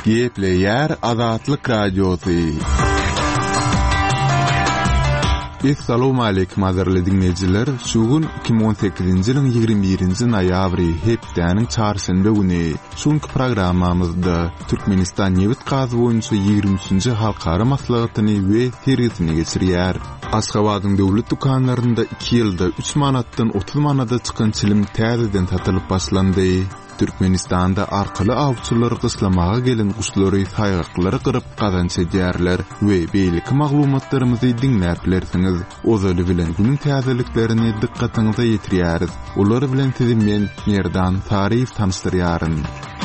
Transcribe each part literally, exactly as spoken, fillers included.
Gepleyer Azatlyk Radiosu. Assalamu alaykum azarly dinleyijiler. Şugun iki bin on sekizinji ýylyň ýigirmi birinji noýabry hepdeniň çarşamba güni şunky programmamyzda Türkmenistan Newit gazy boýunça ýygrimi üçinji halkara maslahatyny we tergitini geçirýär. Aşgabatyň döwlet dukanlarynda iki ýylda üç manatdan otuz manada çykan çilim täzeden satylyp başlandy. Türkmenistanda arkaly awçylary gyslamaga gelen guşlary saýgaklary gyryp gazanç edýärler we beýleki maglumatlarymyzy dinläp bilersiňiz. Ozaly bilen günüň täzeliklerini dikkatiňize ýetirýäris. Ular bilen sizi men Merdan Taryf tanıştyrýaryn.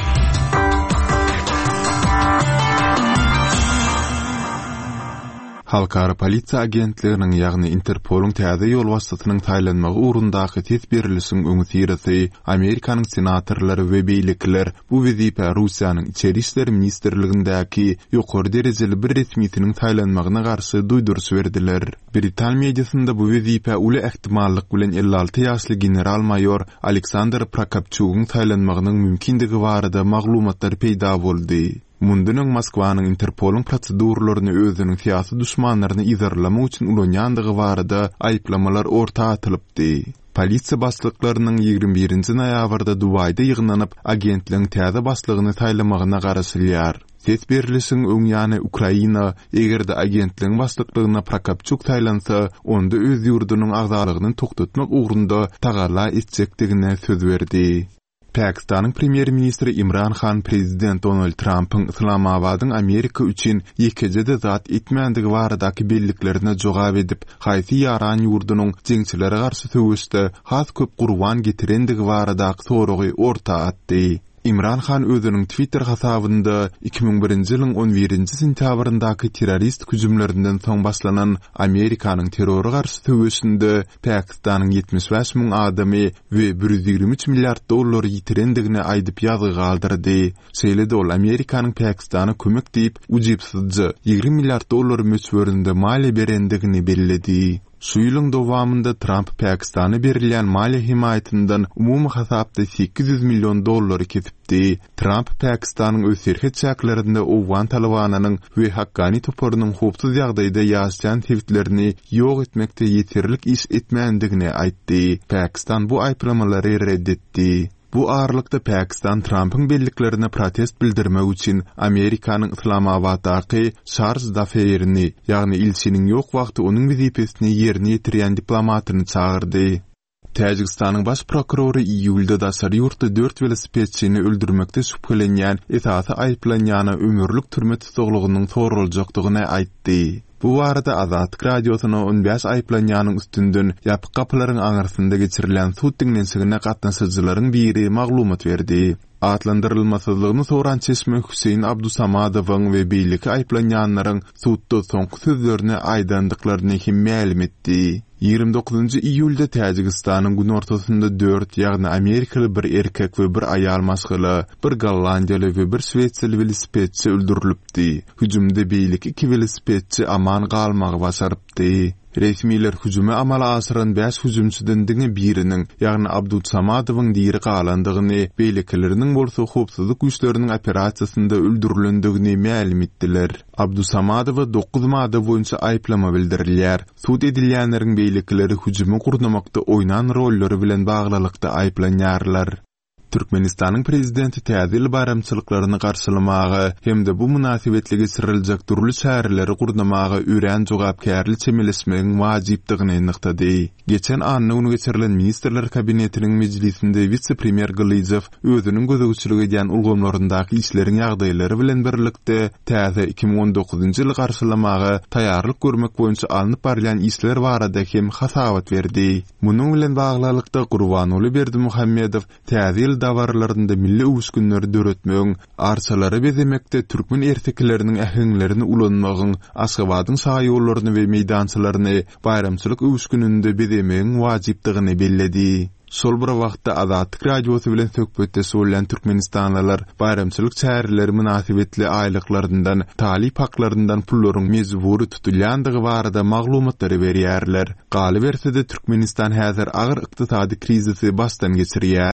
Halkara polisiýa agentliginiň ýagny Interpol'un täze ýol wasatynyň taýlanmagy urundaky tes berilişiň öňü sirasy Amerikanyň senatorlary we beýlekiler bu wezipe Russiýanyň içeri işler ministrligindäki ýokary derejeli bir resmiýetiniň taýlanmagyna garşy duýdurus berdiler. Britan mediasynda bu wezipe uly ähtimallyk bilen elli alty ýaşly general mayor Aleksandr Prokopchukyň taýlanmagynyň mümkindigi barada maglumatlar peýda boldy. Mundunyň Moskwanyň Interpol'un prosedurlaryny özüniň syýasy düşmanlaryny izarlamak üçin ulanýandygy barada aýplamalar ortaga atylypdy. Polisiýa başlyklarynyň ýygrimi birinji noýabrda Dubaýda ýygnanyp agentligiň täze başlygyny taýlamagyna garaşylýar. Ses berilişiň öňýany Ukraina egerde agentligiň başlyklygyna Prokopchuk taýlansa, onda öz ýurdunyň agzalygyny toktatmak ugrunda tagalla etjekdigine söz berdi. Pakistanyň premier ministri Imran Khan prezident Donald Trump'ın Islamabadyň Amerika üçin ýekejede zat etmänligi baradaky belliklerine jogap edip, haýsy ýaran ýurdunyň jeňçilere garşy söwüşde has köp gurban getirendigi baradaky soragy ortaga atdy. Imran Khan özüniň Twitter hasabynda iki bin birinji ýylyň on birinji sentýabryndaky terrorist hüjümlerinden soň başlanan Amerikanyň terrora garşy söwüşinde Pakistanyň yetmiş beş miň adamy we bir yüz ýygrimi üç milliard dollar ýitirendigini aýdyp ýazy galdyrdy. Şeýle-de ol Amerikanyň Pakistana kömek diýip ujypsyzja ýygrimi milliard dollar möçberinde maliýe berendigini bellädi. Şu ýylyň dowamında Trump Pakistana berilýän maliýe himayatynyň umumy hasapda sekiz yüz million dollary kesipdi. Trump Pakistanyň öz serhet çäklerinde Owgan Talabanynyň we Haqqani toparynyň howpsuz ýagdaýda ýaşaýan tewitlerini ýok etmekde ýeterlik iş etmändigini aýtdy. Pakistan bu aýplamalary reddetdi. Bu ağırlıkta Pakistan Trump'ın belliklerine protest bildirmek için Amerikanyň Islamabaddaky Charles Daferini, ýagny ilçiniň ýok wagty onuň wezipesini ýerine ýetirýän diplomatyny çağırdy. Täjikistanyň baş prokurory iýulda daşary ýurtda dört velosipedçini öldürmekde şüphelenýän esasy aýplanýany ömürlük türme tutuglygynyň soruljakdygyny aýtdy. Bu arada Azatlyk Radiosyna on beş aýplanýanyň üstünden ýapyk kapylaryň aňarsynda geçirilen sud dinlensigine gatnaşyjylaryň biri maglumat berdi. Atlandyrylmasyzlygyny soran Çeşme Hüseyin Abdusamadowyň we beýleki aýplanýanlaryň sudda soňky sözlerini aýdandyklaryny hem ma'lum etdi. ýygrimi dokuzunji iýulda Täjikistanyň gün ortasynda dört ýagny Amerikaly bir erkek we bir aýal maşgyly, bir Gollandiýaly we bir Swetseli velosipedçi öldürilipdi. Hüjümde beýleki iki velosipedçi aman galmagy başarypdy. Resmiler hüjüme amala asyran beş hüjümçiden diňe biriniň, ýagny Abdusamadowyň diri galandygyny, beýlekileriniň bolsa howpsuzlyk güýçleriniň operasiýasynda öldürilendigini ma'lum etdiler. Abdusamadowa dokuz mada boýunça aýplama bildirilýär. Sud edilýänleriň beýlekileri hüjüme gurnamakda oýnan rolleri bilen baglylykda aýplanýarlar. Türkmenistanyň prezidenti täze bayramçylyklaryny garşylamagy hemde bu münasibetli geçiriljek turly şäherleri gurnamagy öýrän jogapkärli çemilesmegin wajypdygyny ýygnykdy. Geçen anny uny geçirilen ministrler kabinetiniň mejlisinde vice-premier Glyzev özüniň gözegçiligi edýän ulgamlaryndaky işleriň ýagdaýlary bilen birlikde täze iki bin on dokuzunji ýyly garşylamagy taýýarlyk görmek boýunça alınıp barylan işler barada hem hasabat berdi. Munyň bilen baglykda Gurbanoly Berdimuhammedow täze dawarlarynda milli uwuşgünleri döretmegiň, arsalary bezemekde türkmen ertekleriniň ähliňlerini ulanmagyň, Aşgabatyň saý ýollaryny we meýdançylaryny bayramçylyk uwuşgününde bezemegiň wajypdygyny belledi. Sol bir wagtda Azatlyk Radiosy bilen söhbetde söýlen türkmenistanlylar bayramçylyk çäherleri münasibetli aýlyklaryndan, talip haklaryndan pullaryň mezburi tutulýandygy barada maglumatlary berýärler. Galy berse-de Türkmenistan häzir agyr ykdysady krizisi başdan geçirýär.